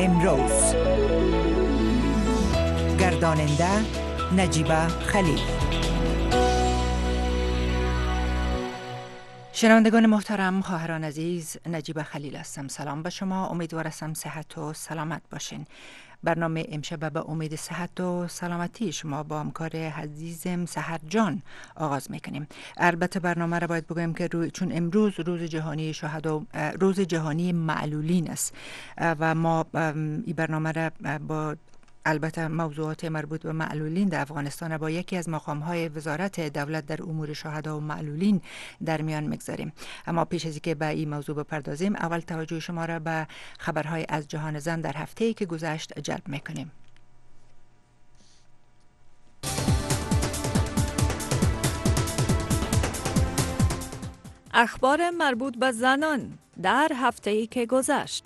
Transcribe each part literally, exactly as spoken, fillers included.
امروز. گرداننده نجیبه خلیل. شنوندگان محترم، خواهران عزیز، نجیبه خلیل هستم. سلام به شما، امیدوار هستم صحت و سلامت باشین. برنامه امشب به امید صحت و سلامتی شما با همکار عزیزم سحر جان آغاز میکنیم. البته برنامه را باید بگویم که روی چون امروز روز جهانی شهدا، روز جهانی معلولین است و ما این برنامه را با البته موضوعات مربوط به معلولین در افغانستان با یکی از مقام‌های وزارت دولت در امور شهدا و معلولین در میان میگذاریم. اما پیش از اینکه به این موضوع بپردازیم، اول توجه شما را به خبرهای از جهان زن در هفته‌ای که گذشت جلب میکنیم. اخبار مربوط به زنان در هفته‌ای که گذشت.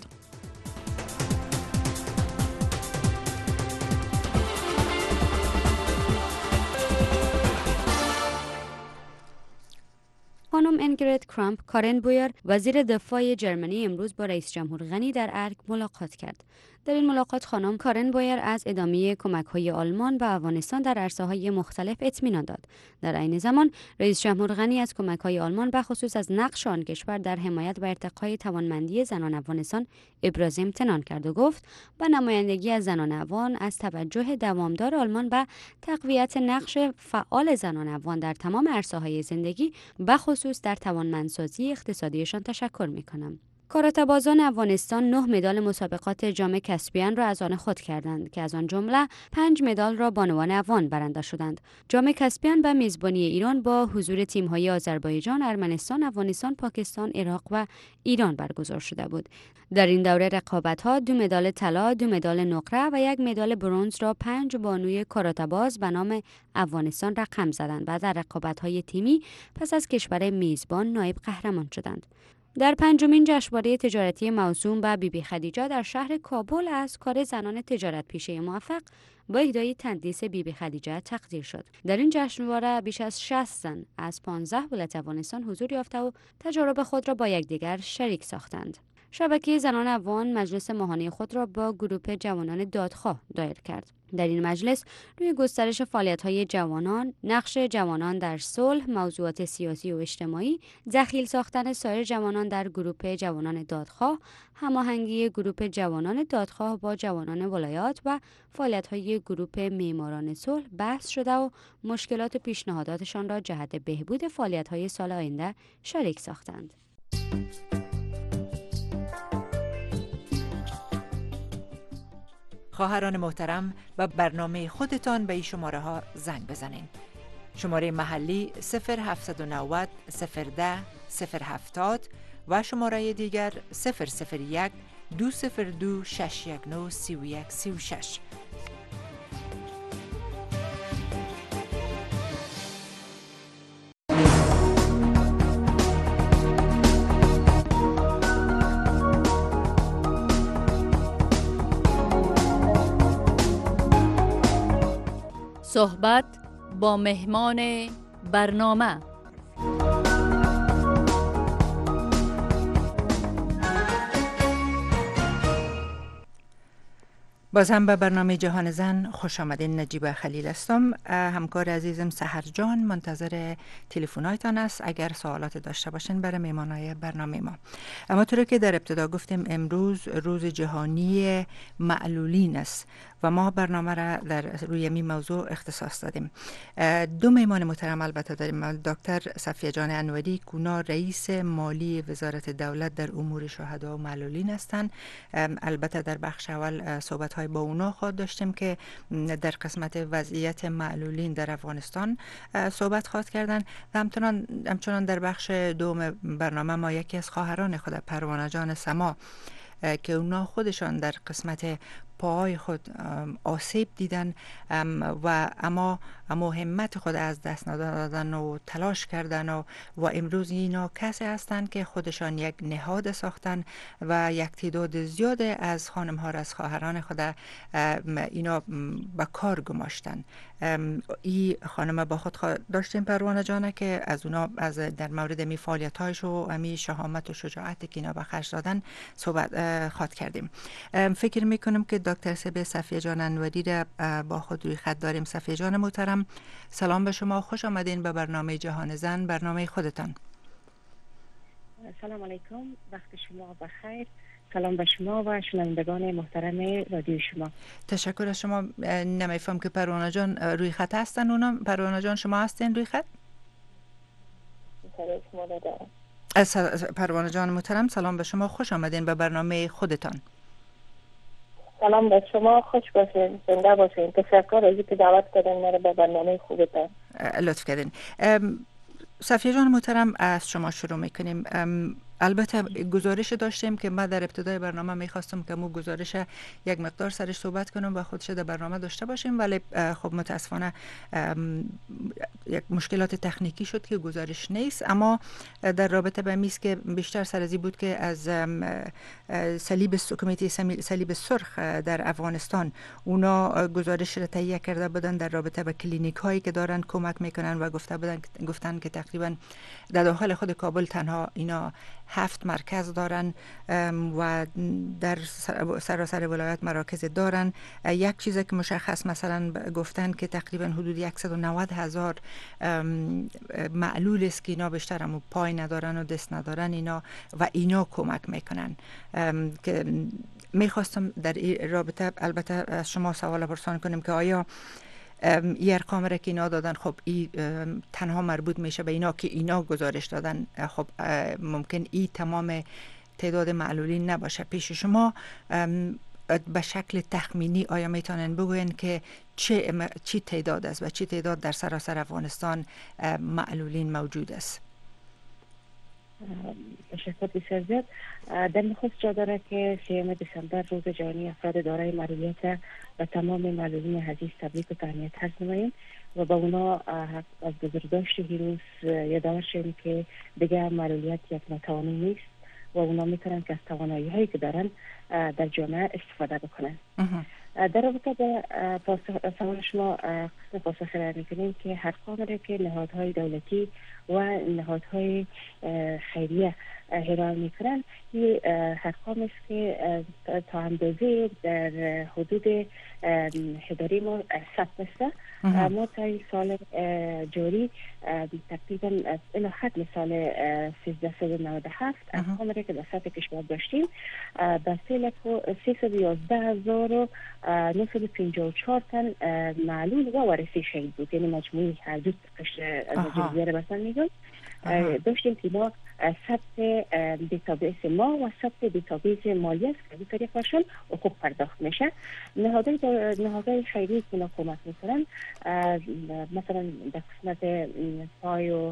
خانم انگرید کرامپ کارن بویر وزیر دفاع جرمنی امروز با رئیس جمهور غنی در ارگ ملاقات کرد. در این ملاقات خانم کارن بویر از ادامه کمک‌های آلمان به افغانستان در عرصه‌های مختلف اطمینان داد. در عین زمان رئیس جمهور غنی از کمک‌های آلمان به خصوص از نقش آن کشور در حمایت و ارتقای توانمندی زنان افغانستان ابراز امتنان کرد و گفت با نمایندگی از زنان افغان از توجه دوامدار آلمان به تقویت نقش فعال زنان افغان در تمام عرصه‌های زندگی به خصوص در توانمندسازی اقتصادیشان تشکر می‌کنم. کاراته‌بازان افغانستان نه مدال مسابقات جام کسپین را از آن خود کردند که از آن جمله پنج مدال را بانوان افغان برنده شدند. جام کسپین به میزبانی ایران با حضور تیم‌های آذربایجان، ارمنستان، افغانستان، پاکستان، عراق و ایران برگزار شده بود. در این دوره رقابت‌ها دو مدال طلا، دو مدال نقره و یک مدال برنز را پنج بانوی کاراته‌باز به نام افغانستان رقم زدند و در رقابت‌های تیمی پس از کشور میزبان نایب قهرمان شدند. در پنجمین جشنواره تجارتی موسوم به بی بی خدیجه در شهر کابل از کار زنان تجارت پیشه موفق با اهدای تندیس بی بی خدیجه تقدیر شد. در این جشنواره بیش از شصت زن از پانزده ولایت افغانستان حضور یافته و تجارب خود را با یکدیگر شریک ساختند. شبکه زنان افغان مجلس ماهانه خود را با گروه جوانان دادخواه دایر کرد. در این مجلس روی گسترش فعالیت‌های جوانان، نقش جوانان در صلح، موضوعات سیاسی و اجتماعی، دخیل ساختن سایر جوانان در گروه جوانان دادخواه، هماهنگی گروه جوانان دادخواه با جوانان ولایات و فعالیت‌های گروه معماران صلح بحث شده و مشکلات و پیشنهاداتشان را جهت بهبود فعالیت‌های سال آینده شریک ساختند. خواهران محترم، به برنامه خودتان به این شماره ها زنگ بزنین. شماره محلی صفر هفت نه صفر صفر ده صفر هفتاد و شماره دیگر صفر صفر یک دو صفر دو شش یک نه سی و یک سی و شش. صحبت با مهمان برنامه. باز هم به برنامه جهان زن خوش آمدین. نجیبه خلیل هستم. همکار عزیزم سحر جان منتظر تلفن‌هایتان است اگر سوالات داشته باشین برای میهمانای برنامه ما. اما طوری که در ابتدا گفتیم امروز روز جهانی معلولین است و ما برنامه را در روی می موضوع اختصاص دادیم. دو میهمان محترم البته داریم. دکتر صفیه جان انوری کونا رئیس مالی وزارت دولت در امور شهدا و معلولین هستند. البته در بخش اول صحبت های با اونا خواهد داشتیم که در قسمت وضعیت معلولین در افغانستان صحبت خواهد کردن و همچنان همچنان در بخش دوم برنامه ما یکی از خواهران خود پروانه جان سما که اونا خودشان در قسمت پاهای خود آسیب دیدن و اما اما همت خود از دست ندادن و تلاش کردن و, و امروز اینا کسی هستند که خودشان یک نهاد ساختن و یک تعداد زیاد از خانم ها از خواهران خود اینا به کار گماشتن. این خانم با خود داشتیم پروانه جانه که از اونا از در مورد می فعالیت هایش و امی شهامت و شجاعت که اینا به خرج دادن صحبت خواد کردیم. فکر میکنم که دکتر سبه صفیه جان انوری را با خود روی خط داریم. صفیه جان محترم، سلام به شما، خوش آمدین به برنامه جهان زن، برنامه خودتان. سلام علیکم، وقت شما بخیر. سلام به شما و شنوندگان محترم رادیو شما. تشکر از شما. نمیفهم که پروانه جان روی خط هستن. اونا پروانه جان شما هستین روی خط؟ پروانه جان محترم، سلام به شما، خوش آمدین به برنامه خودتان. سلام به شما، خوش باشین، زنده باشین. تشکر از اینکه دعوت کردین مرا به برنامه خوبتان. لطف کردین. صفیه جان محترم، از شما شروع میکنیم. البته گزارش داشتیم که ما در ابتدای برنامه میخواستم که مو گزارش یک مقدار سرش صحبت کنم و خودش در برنامه داشته باشیم، ولی خب متاسفانه یک مشکلات تکنیکی شد که گزارش نیست. اما در رابطه به میز که بیشتر سرزی بود که از صلیب کمیته صلیب سرخ در افغانستان اونا گزارش را تهیه کرده بودن در رابطه به کلینیک هایی که دارن کمک میکنن و گفته بودن گفتن که تقریبا در داخل خود کابل تنها اینا هفت مرکز دارن و در سراسر ولایت مراکز دارن. یک چیزی که مشخص مثلا گفتن که تقریبا حدود صد و نود هزار معلول است که اینا بیشتر هم پای ندارن و دست ندارن اینا و اینا کمک میکنن. که میخواستم در این رابطه البته از شما سوال پرسان کنیم که آیا این ارقام را که اینا دادن خب این تنها مربوط میشه به اینا که اینا گزارش دادن، خب ممکن این تمام تعداد معلولین نباشه. پیش شما به شکل تخمینی آیا میتونن بگوین که چه چی تعداد است و چی تعداد در سراسر افغانستان معلولین موجود است؟ تشکر بسیار زیاد. در نخست جا داره که سیوم دسامبر روز جهانی افراد دارای معلولیت و تمام معلولین عزیز تبریک و تهنیت عرض نماییم و با اونا از بزرگداشت این روز یادآور شویم که دیگه معلولیت یک ناتوانی نیست و اونا میتونن که از توانایی هایی که دارن در جامعه استفاده بکنن. در رابطه با سوال شما قسم پاسخ را میکنیم که هر کامره که نهادهای دولتی و نهادهای خیریه ارائه میکنن این ارقام است که تا اندازه در حدود اداره ما ثبت است. ما تا سال جاری تقریبا الی حد سال سیزده و نود و هفت ارقام را که در سطح کشور داشتیم در سیصد و یازده هزار و نهصد و پنجاه و چهار تن معلول و وارثی شهید بود، یعنی مجموعی هر دو قشر مجموعی را بسن میگن. داشتیم که ما ثبت دیتابیس ما و ثبت دیتابیس مالی است که به طریقشون حقوق پرداخت میشه. نهادهای نهادهای خیری که اینا کمک میکنن مثلا در قسمت پای و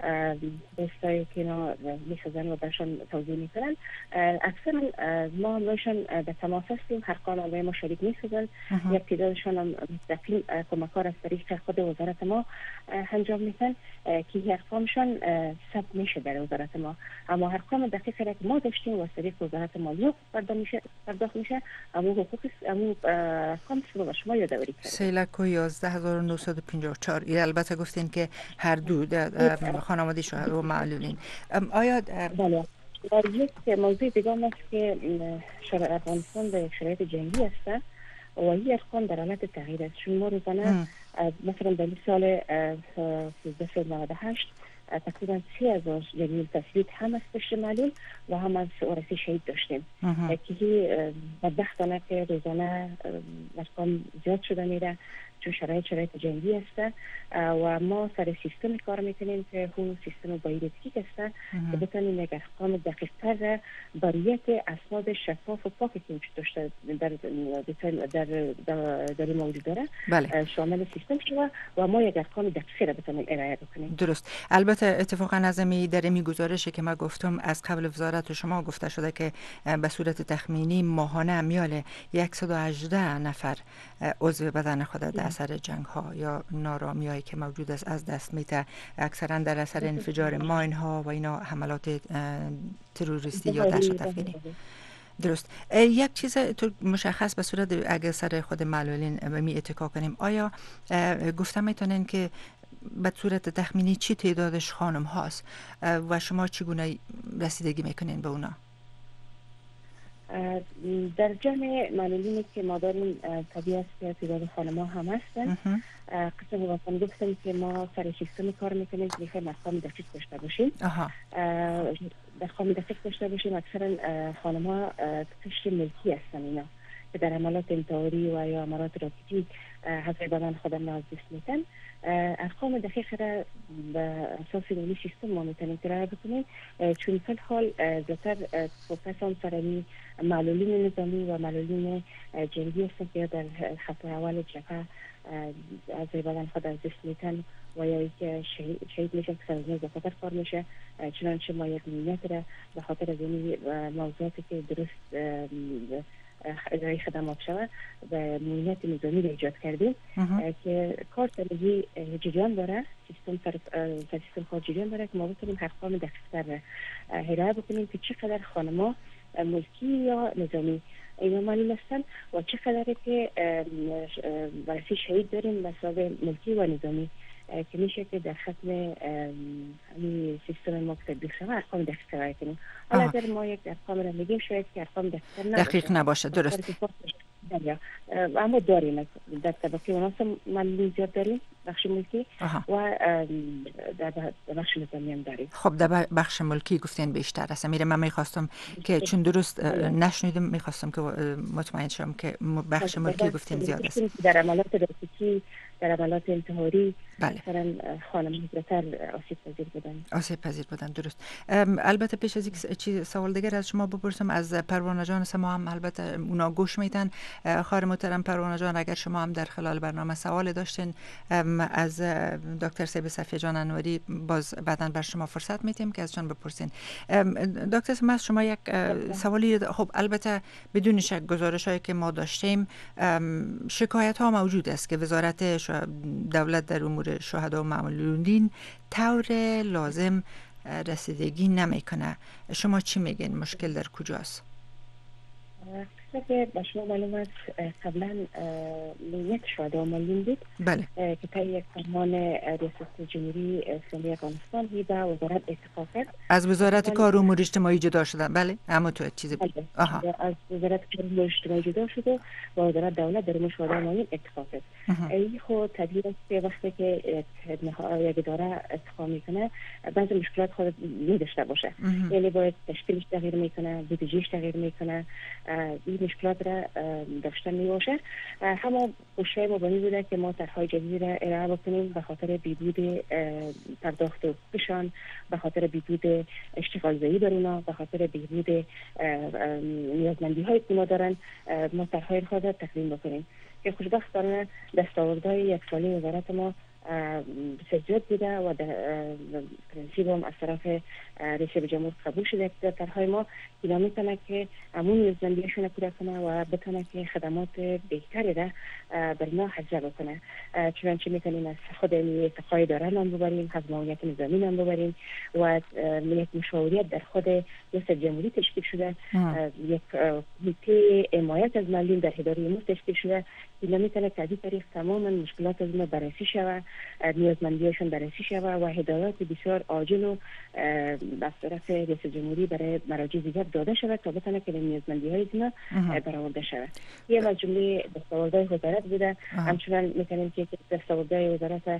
بستایی که اینا میسازن و برشان توضیح میکنن، اکثر ما همشون در تماس هستیم، هر کانال ما شریک میسازن. یک تعدادشان هم مستقیم کمکار از طریق خود وزارت ما انجام میتن که ارقامشان ثبت میشه در وزارت ما. اما ارقام دقیق را که ما داشتیم و از طریق وزارت مالیه پرداخت میشه پرداخت میشه اما حقوق اما ارقام رو شما یادآوری کردید. سه لک و یازده هزار و نهصد و پنجاه و چهار. البته گفتین که هر دو خانواده شهر و معلولین. آیا بله در یک موضوع دیگه است که شرایط افغانستان در شرایط جنگی است و این ارقام در حالت تغییر است. چون ما روزانه مثلا در سال سیزده و نود و هشت تقریبا سی هزار جنگی تثبیت هم از پشت معلول و هم از وارثی شهید داشتیم که بدبختانه که روزانه ارقام زیاد شده میره چون شرایط شرایط جنگی است و ما سر سیستم کار میکنیم که اون سیستم بایومتریک است که بتونیم یک ارقام دقیق تر برای یک اسناد شفاف و پاکی که وجود داشته در در در, در موجود داره بله. شامل سیستم شده و ما یک ارقام دقیق را بتونیم ارائه بکنیم. درست. البته البته اتفاقا از می در می گزارشی که ما گفتم از قبل وزارت شما گفته شده که به صورت تخمینی ماهانه میال صد و هجده نفر عضو بدن خود در اثر جنگ ها یا نارامی هایی که موجود است از دست میته، اکثرا در اثر انفجار ماین ها و اینا حملات تروریستی یا دهشت افکنی. درست. یک چیز تو مشخص به صورت اگر سر خود معلولین می اتکا کنیم، آیا گفته میتونین که به صورت تخمینی چی تعدادش خانم هاست و شما چگونه رسیدگی میکنین به اونا؟ در جمع معلولینی که ما داریم طبیعی است که تعداد خانم ها هم هستن. قسم وطن گفتم که ما سر سیستم کار میکنیم که میخوایم ارقام دقیق داشته باشیم. ارقام دقیق داشته باشیم. اکثرا خانم ها قشر ملکی هستن اینا که در عملات انتحاری و یا عملات راکتی حضر بدن خودم از دست میتن. ارقام دقیق را به اساس نوعی سیستم ما میتونیم کرایه بکنیم، چون فی الحال زیادتر فوکس هم سرمی معلولین نظامی و معلولین جنگی هستن که در خط اول جبهه از بدن خود از دست میتن و یا اینکه شهید میشن که سرزنه زفاتر کار میشه. چنانچه ما یک نیت را به خاطر از این موضوعاتی که درست اداره خدمات شود و موینت نظامی را ایجاد کردیم که کار سرگی جریان داره، سیستم سر سیستم کار جریان داره که ما بتونیم ارقام دقیق‌تر هدایه بکنیم که چقدر خانم‌ها ملکی یا نظامی اینا معلوم هستن و چقدر که برسی شهید داریم مثلا ملکی و نظامی که میشه که در ختم همین سیستم ما که تطبیق شده ارقام دقیق کرایه کنیم. حالا اگر ما یک ارقام را میگیم شاید که ارقام دقیق نباشه. دقیق نباشه، درست. اما داریم در طبقه مناسب معلولین زیاد داریم، بخش ملکی و در بخش نظامی هم داریم. خب در بخش ملکی گفتین بیشتر است. میره من میخواستم که چون درست نشنیدم میخواستم که مطمئن شم که بخش ملکی گفتین زیاد است. در عملات راکتی، در عملات انتحاری بله. مثلا خانم زیادتر آسیب پذیر بودن. آسیب پذیر بودن، درست. البته پیش از یک چیز سوال دیگر از شما بپرسم، از پروانه جان سما هم البته اونا گوش میتن. خواهر محترم پروانه جان، اگر شما هم در خلال برنامه سوال داشتین از دکتر سیب صفیه جان انوری باز بعداً بر شما فرصت میتیم که ازشان بپرسین. دکتر سما شما یک سوالی، خب البته بدون شک گزارشایی که ما داشتیم شکایت ها موجود است که وزارت دولت در امور شهدا و معلولین طور لازم رسیدگی نمیکنه. شما چی میگین؟ مشکل در کجاست؟ که به شما معلوم است قبلا نیت شهدا و معلولین بود. بله. که تا یک فرمان ریاست جمهوری اسلامی افغانستان به وزارت اتفاق کرد. از وزارت کار و امور اجتماعی جدا شدن. بله. اما تو چیزی بود. آها. از وزارت کار و امور اجتماعی جدا شده و وزارت دولت در امور شهدا و معلولین اتفاق کرد. این خود طبیعی است که وقتی که یک اداره اتفاق میکنه بعضی مشکلات خود نداشته باشه. یعنی باید تشکیلش تغییر میکنه، بودجهش تغییر میکنه، این مشکلات را داشته می باشه. همه کوشش ما بانی بوده که ما طرح‌های جدید را ارائه بکنیم به خاطر بیدود پرداخت حقوقشان، به خاطر بیدود اشتغال زایی بر اونا، به خاطر بیدود نیازمندی هایی که اونا دارن، ما طرح‌های خود را تقدیم بکنیم که خوشبختانه دستاوردهای یک ساله وزارت ما بسیار زیاد بوده و در پرنسیب هم از طرف رئیس جمهور قبول شده که طرحهای ما اینا میتونه که همون نیازمندیشون رو پورا کنه و بتونه که خدمات بهتری را بر اینا حجه بکنه. چنانچه میتونیم از خود ارتقای داره نام ببریم، از معاونیت نظامی نام ببریم و یک مشاوریت در خود رئیس جمهوری تشکیل شده، یک کمیته حمایت از معلولین در اداره امور تشکیل شده. اینا میتونه که از این طریق تمام مشکلات از ما بررسی شود، نیازمندیشون بررسی شود و هدایات بسیار عاجل و از طرف رئیس جمهوری برای مراجع دیگر داده شود تا بتونه که نیازمندی های اینا برآورده شود. یه از جمله دستاوردهای وزارت بوده. همچنان میتونیم که دستاوردهای وزارت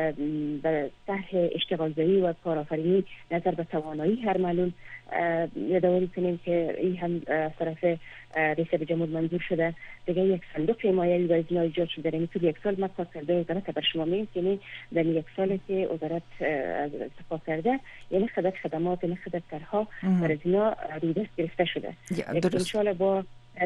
بر طرح اشتغال زایی و کارآفرینی نظر به توانایی هر معلول یادآوری کنیم که این هم از طرف رئیس جمهور منظور شده. دیگه یک صندوق حمایتی برای اینا ایجاد شده. یعنی تو یک سال ما کار کرده وزارت بر شما میگیم که در یک سالی که وزارت اتفاق کرده یعنی خدمات خدمات یعنی خدمات طرح‌ها برای اینا روی دست گرفته شده. ان شاء با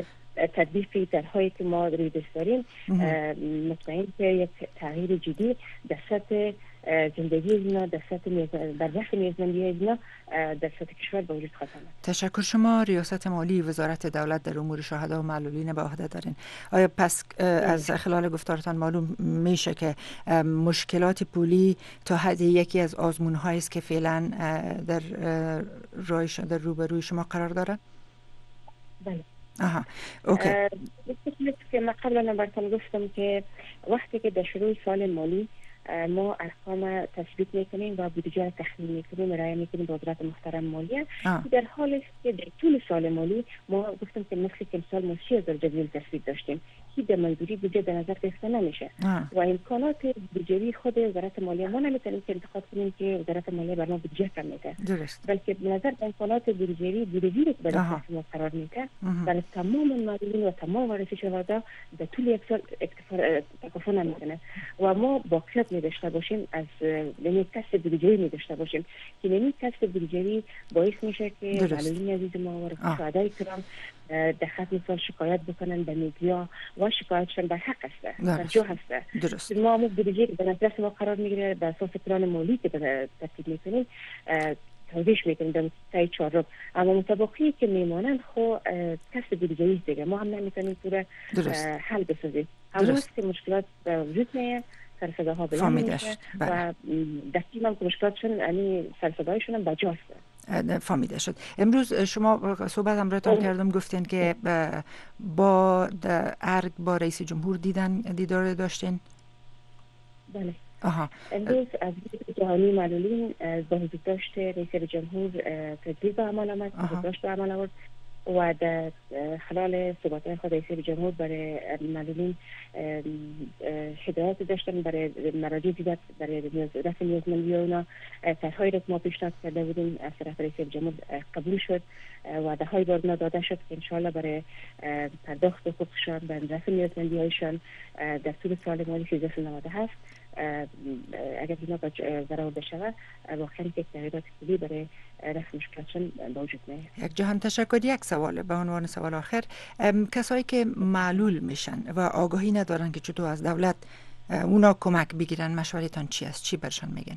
تطبیق طرح‌هایی که ما روی دست داریم مطمئن که یک تغییر جدی در سطح زندگی اینا در سطح در دست نیازمندی اینا در سطح کشور به وجود خواهد آمد. تشکر. شما ریاست مالی وزارت دولت در امور شهدا و معلولین به عهده دارین. آیا پس از خلال گفتارتان معلوم میشه که مشکلات پولی تا حد یکی از آزمون‌هایی است که فعلا در روی در روبروی شما قرار دارد؟ بله. آها. اوکی. که من قبلا براتون گفتم که وقتی که در شروع سال مالی ما ارقام تثبیت میکنیم و بودجه تخمین میکنیم، ارائه میکنیم به وزارت محترم مالیه. در حالی است که در طول سال مالی ما گفتم که مثل که امسال ما سی هزار جدول تثبیت داشتیم که در منظوری بودجه در نظر گرفته نمیشه و امکانات بودجه‌ای خود وزارت مالیه ما نمیتونیم که انتقاد کنیم که وزارت مالیه برنامه بودجه کم میده، بلکه به نظر امکانات بودجه‌ای بودجه‌ای که برای ما قرار میده برای تمام معلولین و تمام وارث شهدا در طول یک سال تکافؤ نمیکنه و ما باقیات می داشته باشیم از یعنی کسب بودجه‌ای می داشته باشیم که یعنی کسب بودجه‌ای باعث میشه که معلولین عزیز ما و شهدای کرام در خط مثال شکایت بکنن به میدیا و شکایتشون به حق است، در جو هست. درست. ما هم بودجه به نظر ما قرار میگیره بر اساس پلان مالی که ترتیب میکنیم توضیح میکنیم در تای چهارم، اما مطابقی که میمانند خو کسب بودجه‌ای دیگه ما هم نمیتونیم پورا حل بسازیم. اما که مشکلات وجود میاد سرصداها بلند میشه و دقیقاً که مشکلاتشون یعنی سرصدایشون هم بجاست. فهمیده شد. امروز شما صحبت همراهتان کردم گفتین که با ارگ با رئیس جمهور دیدن دیدار داشتین؟ بله. آها. امروز از جهانی معلولین با حضور داشت رئیس جمهور تدبیر به عمل آمد، داشت به عمل آورد و در خلال صحبت خود رئیس جمهور برای معلولین هدایت داشتن برای مراجع دیدت برای رفع نیازمندی اونا. طرحهایی را که ما پیشنهاد کرده بودیم از طرف رئیس جمهور قبول شد و دههای بار داده شد که انشاءالله برای پرداخت حقوقشان و رفع نیازمندی هایشان در طول سال مالی سیزده سال نود هست اگر اینا برآورده شود واقعا یک تغییرات کلی برای رفع مشکلاتشون به وجود میاد. یک جهان تشکر. یک سوال به عنوان سوال آخر، کسایی که معلول میشن و آگاهی ندارن که چطور از دولت اونا کمک بگیرن، مشورتان چی است؟ چی برشان میگن؟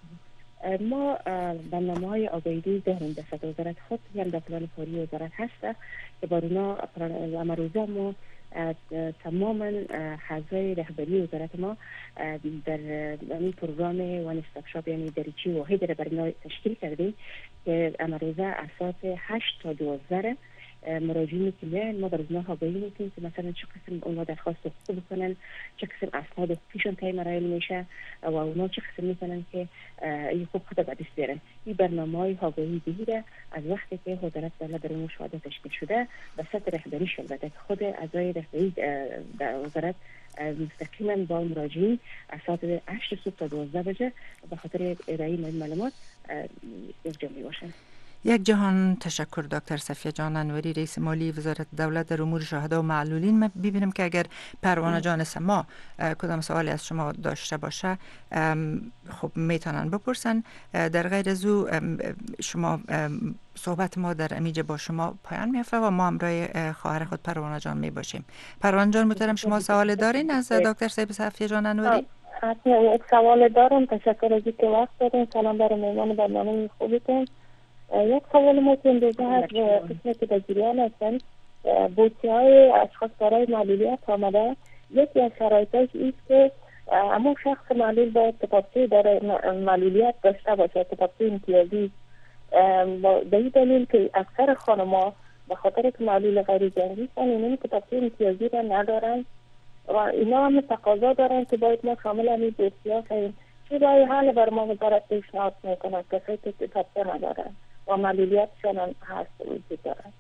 ما برنامه‌های آگاهی داریم در سطح وزارت خود، هم در پلان کاری وزارت هست که با اونا امروزه ما تمام اعضای رهبری وزارت ما در این پروگرام وان استاپ شاپ یعنی دریچه واحد را برای تشکیل کردیم که امروزه اساس هشت تا دوازده مراجعین که میان ما برای اونها آگاهی میکنیم که مثلا چه قسم اونها درخواست حقوق بکنن، چه قسم اسناد حقوقیشون طی مراحل میشه و اونها چه قسم میتونن که این حقوق خود به دست بیارن. این برنامه‌های آگاهی دهی از وقتی که وزارت دولت در اون شهادت تشکیل شده به سطح رهبری شده که خود اعضای رهبری در وزارت مستقیما با مراجعین از ساعت هشت صبح تا دوازده بجه به خاطر ارائه معلومات یک جا میباشن. یک جهان تشکر دکتر صفیه جان انوری، رئیس مالی وزارت دولت در امور شهدا و معلولین. من ببینم که اگر پروانه جان سما کدام سوالی از شما داشته باشه خب میتونن بپرسن. در غیر از او شما صحبت ما در امیجه با شما پایان میفته و ما همراه خواهر خود پروانه جان میباشیم. پروانه جان محترم شما سوال دارین از دکتر صفیه جان انوری؟ حتما یک سوال دارم. تشکر از اینکه وقت دادین. سلام بر مهمان برنامه خوبتون. یک سوال ما که امروزه هست قسمت که در جریان هستن بوسی های اشخاص دارای معلولیت آمده. یکی از شرایطش ایست که همون شخص معلول باید کتابچه دارای معلولیت داشته باشه، کتابچه امتیازی. به این دلیل که اکثر خانم‌ها به خاطر که معلول غیر جنگی هستن اینون کتابچه امتیازی را ندارن و اینا هم تقاضا دارن که باید ما شامل همین بوسی ها شدیم. چه رای حل بر ما وزارت پیشنهاد میکنه کسایی که کتابچه ندارن و معلولیتشان هم هست وجود دارن؟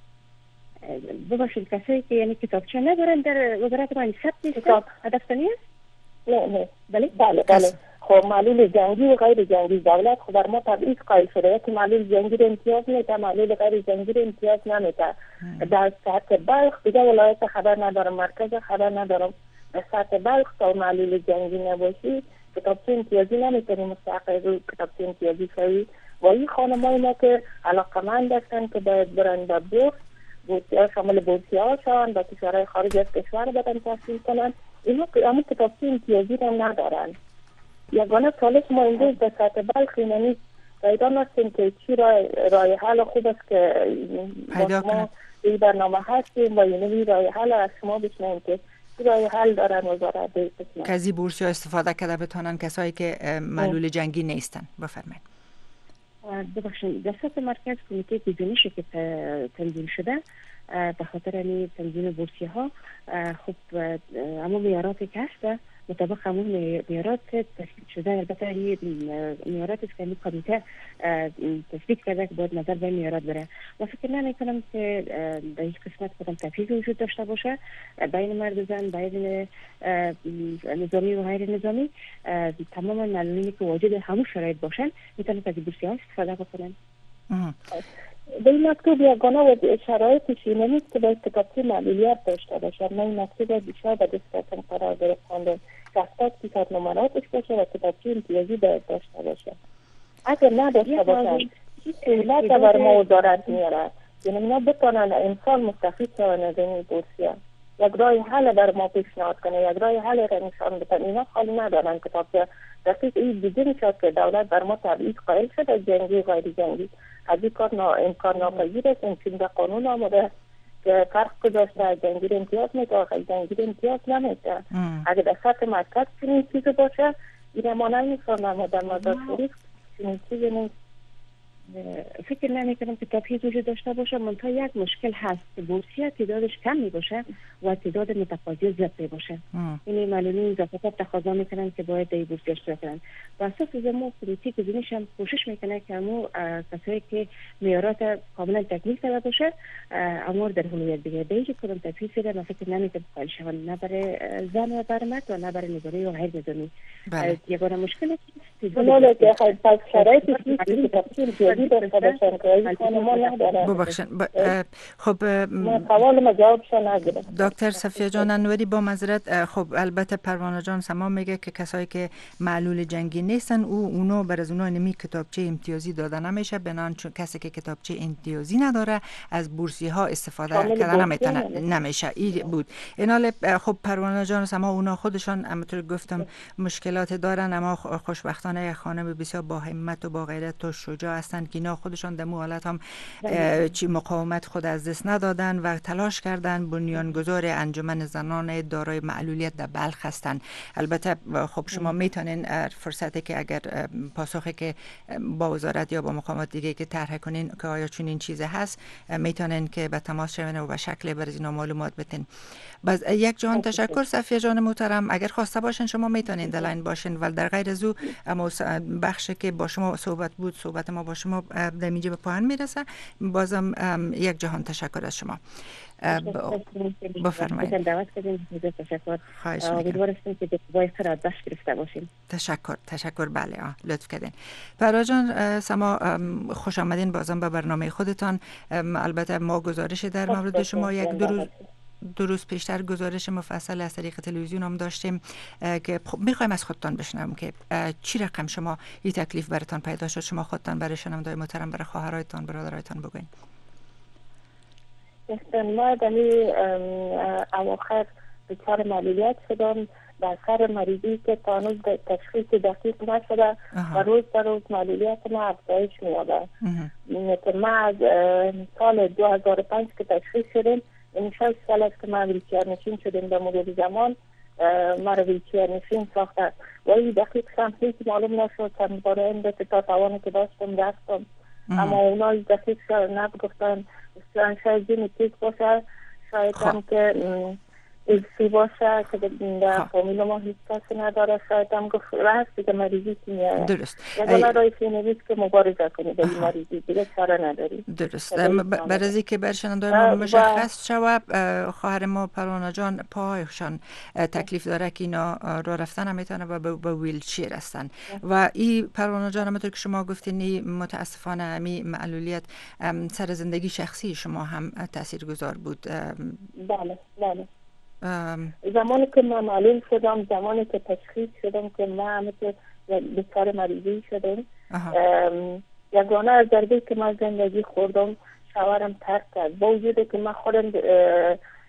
ببخشید کسایی که یعنی کتابچه ندارن در وزارت ما ثبت نیست هدف نیست؟ نه نه بله بله بله. خب معلول جنگی و غیر جنگی دولت خب بر ما تبعیض قائل شده که معلول جنگی رو امتیاز میده، معلول غیر جنگی رو امتیاز نمیده. در سطح بلخ دیگه ولایت خبر ندارم، مرکز خبر ندارم. در سطح بلخ تا معلول جنگی نباشی کتابچه امتیازی نمیتونی مستحق رو کتابچه امتیازی شوی. و این خانمای ما که علاقمند هستن که باید برن به بورس، بورسی ها شامل بورسی ها شوند و کشورهای خارج از کشور بدن تحصیل کنن، اینا همون کتابچه امتیازی رو ندارن. یگانه سالش ما امروز به سطح بلخ اینمی پیدا نستیم که چی رای, رای حل خوب است که پیدا کنه. این برنامه هستیم و اینمی رای حل از شما بشنیم که چی رای حل دارن وزارت بسیم که از این بورس ها استفاده کرده بتونن کسایی که معلول جنگی نیستن. بفرمایید. ببخشید در سطح مرکز کمیته بیزنشی که تنظیم شده به خاطر این تنظیم بورسیه ها خب اما میاراتی که هسته مطابق همون میارات تثبیت شده. البته این میارات است که این کمیته تثبیت کرده که باید نظر به میارات بره. و فکر نمی کنم که در این قسمت کدام تفیض وجود داشته باشه بین مرد و زن، بین نظامی و غیر نظامی. تمام معلولینی که واجد همون شرایط باشن میتونن از بورسیه ها استفاده بکنن. به این مکتوب یگانه و شرایطش اینه نیست که باید کتابچه معلولیت داشته باشه. من این مکتوب بیشتر به دستتون قرار گرفتم که هفتاد فیصد نمراتش باشه و کتابچه امتیازی باید داشته باشه. اگر نداشته باشن چی سهولت بر ما وزارت میاره؟ یعنی اینا بتونن انسان مستفید شون از این بورسیه، یک راه حل بر ما پیشنهاد کنه، یک راه حل را نشان بدن. اینا خالی ندارن کتابچه. دقیق این دیگه میشد که دولت بر ما تبعیض قائل شده جنگی غیر جنگی. از این کار نا امکان ناپذیر است. این در قانون آمده که فرق گذاشته جنگی امتیاز میده و جنگی امتیاز نمیده. اگر در سطح مرکز چنین چیزی باشه این ما نمیفهمم در مدار شریف چنین چیزی نیست. فکر نمی کنم که تفیض وجود داشته باشه. منتها یک مشکل هست که بورسیه تعدادش کم می باشه و تعداد متقاضی زیاد می باشه. این معلولین اضافات تقاضا میکنن که باید در بورسیه اشتراک کنن. و اساس زمو کمیته گزینش هم کوشش میکنه که همو کسایی که معیارات کاملا تکمیل کرده باشه امور در اولویت بگیره. به هیچ کدام تفیض را من فکر نمی کنم قائل شوند، نه برای زن و برای مرد و نه برای نظامی و غیر نظامی. یگانه مشکل ببخشید. خب سوال ما جوابش نگیره. دکتر صفیه جان انوری با معذرت، خب البته پروانه جان سما میگه که کسایی که معلول جنگی نیستن او اونو بر از اونها نمی کتابچه امتیازی داده نمیشه، بنان چون کسی که کتابچه امتیازی نداره از بورسی ها استفاده کردن نمیتونه نمیشه. این بود. اینال خب پروانه جان سما اونا خودشان همونطور گفتم مشکلات دارن، اما خوشبختانه خانم بسیار با همت و با غیرت و شجاع هستند که اینا خودشان در حالت هم چی مقاومت خود از دست ندادن و تلاش کردن. بنیانگذار انجمن زنان دارای معلولیت در بلخ هستند. البته خب شما میتونین فرصتی که اگر پاسخی که با وزارت یا با مقامات دیگه که طرح کنین که آیا چون این چیز هست میتونین که به تماس شوین و به شکل بر اینا معلومات بدین. باز یک جهان تشکر صفیه جان محترم. اگر خواسته باشین شما میتونین در لاین باشین، ولی در غیر از او اما بخشی که با شما صحبت بود صحبت ما با شما در اینجا به پایان میرسه. بازم یک جهان تشکر از شما. بفرمایید. دعوت کردین. تشکر. خواهش می‌کنم. امیدوارم که با قرار داشت گرفته باشیم. تشکر تشکر بله آه. لطف کردین. فرا جان سما خوش آمدین بازم به برنامه خودتان. البته ما گزارش در مورد شما یک دو روز دو روز پیشتر گزارش مفصل از طریق تلویزیون هم داشتیم که میخوایم از خودتان بشنویم که چی رقم شما این تکلیف براتان پیدا شد. شما خودتان برای شنونده‌های محترم برای خواهرایتان برادرایتان بگوین. ما در اواخر دچار معلولیت شدم در اثر مریضی که تا هنوز تشخیص دقیق نشده و روز به روز معلولیت ما افزایش می‌یابد. ما از سال دو هزار و پنج که تشخیص شدیم، این شش سال است که ما ویلچر نشین شدیم. در مدت زمان ما رو ویلچر نشین ساخته و این دقیق هم هیچ معلوم نشد. چند باره این به تا توانی که داشتم رفتم، اما اونا دقیق نگفتن. شاید ژنتیک باشه، شاید هم که ایسی باشه که در فامیل ما هیچ کسی نداره. شاید هم گفت راست دیگه مریضی که میاره. درست. یه رایفی نویست که مبارزه کنی به این مریضی دیگه چاره نداری. درست. برای که برشنندای ما مشخص شود خواهر ما پروانه جان پایشان تکلیف داره که اینا را رفتن هم میتونه و به ویلچیر هستن و این پروانه جان همونطور که شما گفتین متاسفانه همی معلولیت سر زندگی شخصی شما هم تاثیرگذار بود. بله بله. زمانی که من معلوم شدم، زمانی که تشخیص شدم که من مثل بیکار مریضی شدم، یگانه از ضربه که من زندگی خوردم شوهرم ترک کرد. با وجود که من خودم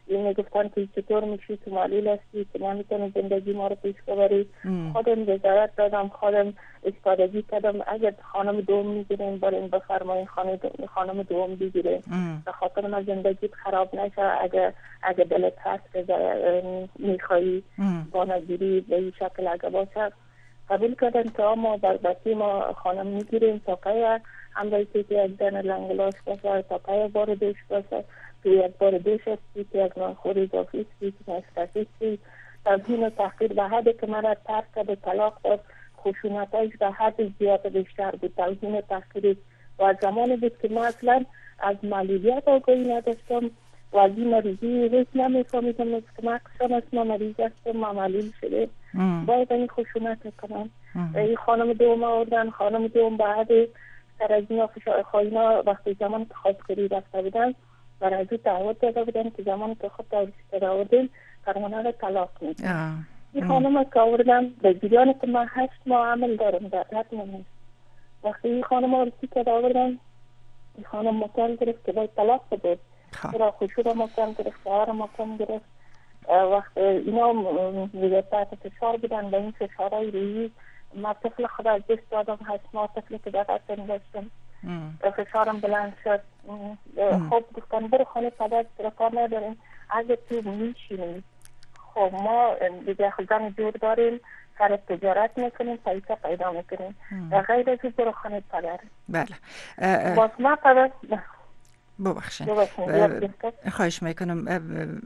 این میگفتن که چطور میشی تو معلول هستی که نمیتونی زندگی ما رو پیش ببری. خودم رضایت دادم، خودم استادگی کردم اگر خانم دوم میگیرین برین بفرمایین خانم دوم بگیرین به خاطر ما زندگیت خراب نشه. اگر اگر دلت هست میخوایی با نگیری به این شکل اگر باشه قبول کردن که ما در بطی ما خانم میگیریم تا که همراهی که یک دن لنگلاش باشه تا که بار دوش باشه تو یک بار دوش هستی که یک منخوری اضافی هستی که مستفی هستی تبهین و تحقیر به حدی که من را ترک کرده طلاق داد خشونتایش به حد زیاد بیشتر بود. تبهین و تحقیر و زمانی بود که من اصلا از معلولیت آگاهی نداشتم و از این مریضی هیچ نمیفهمیدم از که مکسان است ما مریض هستم ما معلول شده باید این خشونت کنم. این خانم دوم آوردن، خانم دوم بعد سر از این خواهینا وقتی زمان که خواستگاری رفته بودن برای از او دعوت داده بودن که زمان که خود داوری شده آوردن فرمانه را طلاق میدن. این خانم که آوردن به جریان که من هشت ماه عمل دارم در حد من وقتی این خانم آورسی که آوردن این خانم مکان گرفت که باید طلاق بود را خوشو مکان گرفت شهر مکان گرفت. وقت اینا دیگه تحت فشار بودن به این فشارهای رویی ما طفل خود از دست دادم هشت ماه طفلی که در سن داشتم فشارم بلند شد. خب گفتن برو خانه پدر را کار نداریم اگه تو میشینیم خب ما دیگه خزان جور داریم سر تجارت میکنیم پیسه پیدا میکنیم و غیر از برو خانه پدر. بله باز ما پدر ببخشید خواهش میکنم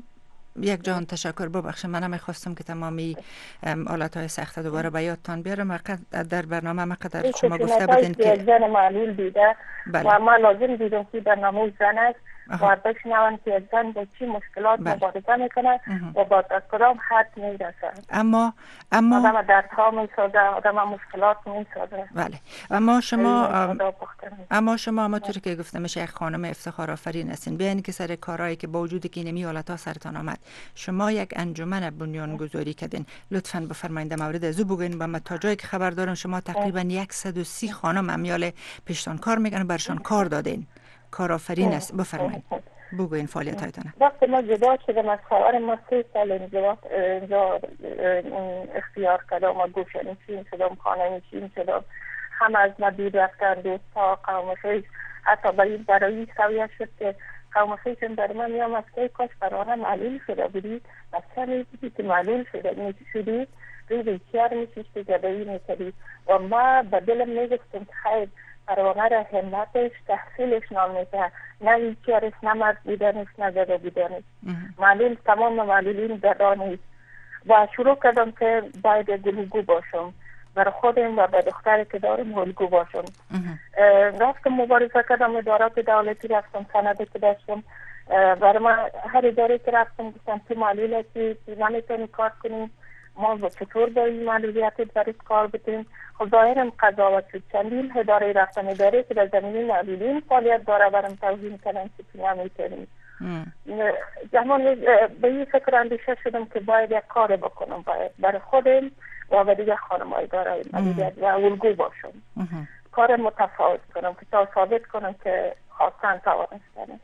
یک جهان تشکر. ببخشید من نمیخواستم که تمامی حالتهای سخت دوباره به یادتان بیارم. در برنامه ما قدر شما گفته بودین که زن معلول دیده و ما لازم دیدم که برنامه زن است و بشنون که زن با چی مشکلات مبارزه میکنه و با کدام حد میرسه. اما اما آدم دردها میسازه، آدم مشکلات میسازه. بله اما شما اما شما همونطور که گفته میشه یک خانم افتخار آفرین هستین. بیاین که سر کارهایی که با وجود که اینمی حالتها سرتان آمد شما یک انجمن بنیان گذاری کردین. لطفاً بفرمایید مورد از او بگوین. و من تا جایی که خبر دارم شما تقریبا صد و سی خانم امیال پیشتان کار میکنن برشان کار دادین. کارآفرین است. بفرمایید بگوین فعالیت هایتان. وقتی ما جدا شدم از خواهر ما سه سال اینجا اختیار کردم و گوشه نشین شدم خانه نشین شدم هم از ما دور رفتن دوستا قوم خیش حتی برای این سویه شد که قوم خیشم در من میام از که کاش برانه معلول شده بودی بچه میبودی که معلول شده میشی شدی روی بیچار میشیش که جدایی میکردی و ما به دلم میگفتم که خیر پروانه را همتش تحصیلش نامیده نه بیچارش نه مرد بودنش نه زده بودنش معلول تمام معلولین در نیست و شروع کردم که باید گلوگو باشم برای خودم و به دختری که دارم الگو باشم. رفتم مبارزه کردم ادارات دولتی رفتم سنده که داشتم برای ما هر اداره که رفتم گفتم تو معلول هستی نمیتونی کار کنیم ما با چطور با این معلولیت برای کار بتیم. خب ظاهرم قضاوت شد. چندین اداره رفتم اداره که در زمینه معلولین فعالیت داره برام توضیح کردن که تو نمیتونیم. زمان به این فکر اندیشه شدم که باید یک کار بکنم باید برای خودم و به دیگه خانمای داره معلولیت و الگو باشم کار متفاوت کنم که تا ثابت کنم که خواستن توانستنه.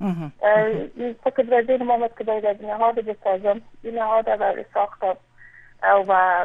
این فکر برزین محمد که باید از نهاد بسازم این نهاد رو ساختم و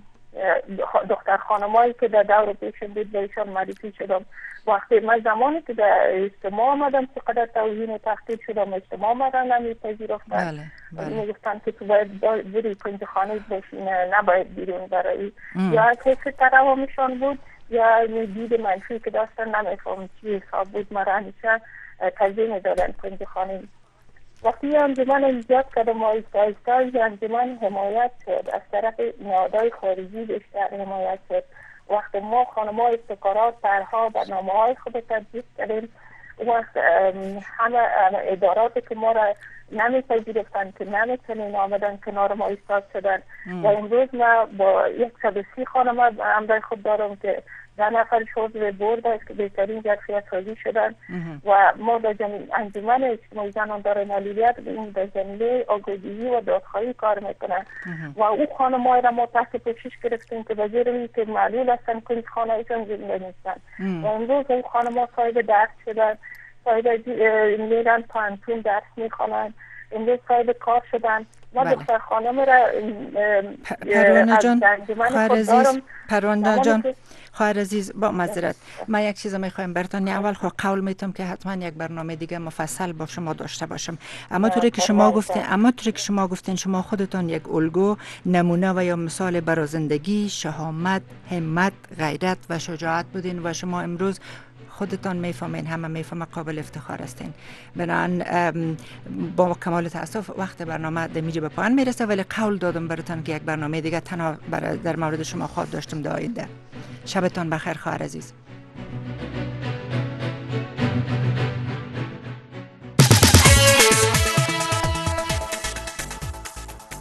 دختر خانمایی که در دور پیشم بود بهشان معرفی شدم. وقتی من زمانی که در اجتماع آمدم چقدر توهین و تحقیر شدم اجتماع آمدن نمیپذیرفتن میگفتن که تو باید بری کنج خانه بشینه نباید بیرون برای یا از حیث تراومشان بود یا دید منفی که داشتن نمیفهم چی حساب بود مرا همیشه تجزیه میدادن کنج خانه. وقتی انجمن ایجاد کردم و آیسته آیسته انجمن حمایت شد از طرف نهادهای خارجی بیشتر حمایت شد. وقتی ما خانم‌ها ابتکارات طرح‌ها برنامه‌های خود تدریس کردیم وقت همه اداراتی که ما را نمیپذیرفتن که نمیتونین آمدن کنار ما ایستاد شدن و امروز ما با صد و سی خانم همراه خود دارم که ده نفر شد برد است که بهترین ظرفیت سازی شدن و ما در انجمن اجتماعی زنان دارای معلولیت در زمینه آگاهی و دادخواهی کار میکنن و او خانم‌های را ما تحت پوشش گرفتیم که وزیر این که معلول هستن کنید خانه ایشان زنده نیستن و امروز او خانم‌ها صاحب درس شدن صاحب میرن پانتون درس میخوانن امروز صاحب کار شدن. ما بله. دختر خانم را پروانه جان، خواهر عزیز، خوددارم پروانه جان، خواهر عزیز، با معذرت ما یک چیز میخوایم برتان. اول خو قول میتم که حتما یک برنامه دیگه مفصل با شما داشته باشم. اما طوری که شما گفتین، اما طوری که شما گفتین شما خودتان یک الگو، نمونه و یا مثال برای زندگی، شهامت، همت، غیرت و شجاعت بودین و شما امروز خودتان میفهمین، همه میفهمه، قابل افتخار هستین. بنابراین با کمال تاسف وقت برنامه دمیجه به پایان میرسه، ولی قول دادم براتون که یک برنامه دیگه تنها در مورد شما خواهد داشتم در آینده. شبتان بخیر خواهر عزیز.